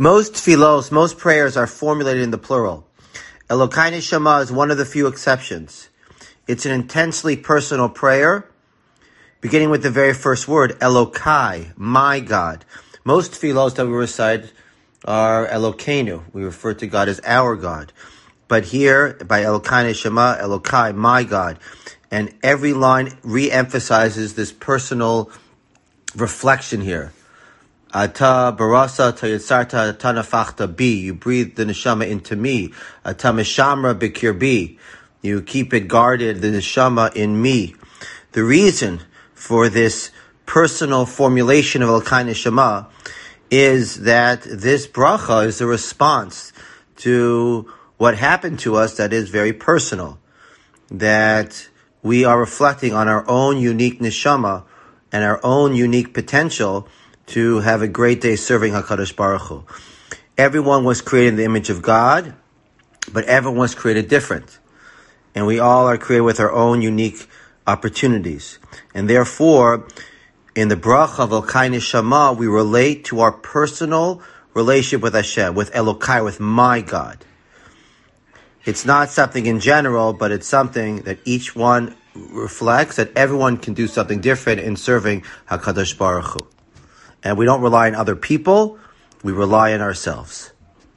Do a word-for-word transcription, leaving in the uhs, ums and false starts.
Most tefillos, most prayers are formulated in the plural. Elokai Neshama is one of the few exceptions. It's an intensely personal prayer, beginning with the very first word, Elokai, my God. Most tefillos that we recite are Elokeinu. We refer to God as our God. But here, by Elokai Neshama, Elokai, my God. And every line re-emphasizes this personal reflection here. Ata barasa ta yitzarta ata nafachta bi. You breathe the neshama into me. Ata meshamra bikirbi. You keep it guarded, the neshama in me. The reason for this personal formulation of Elokai Neshama is that this bracha is a response to what happened to us that is very personal. That we are reflecting on our own unique neshama and our own unique potential to have a great day serving HaKadosh Baruch Hu. Everyone was created in the image of God, but everyone was created different. And we all are created with our own unique opportunities. And therefore, in the bracha of Elokai Neshama, we relate to our personal relationship with Hashem, with Elokai, with my God. It's not something in general, but it's something that each one reflects, that everyone can do something different in serving HaKadosh Baruch Hu. And we don't rely on other people, we rely on ourselves.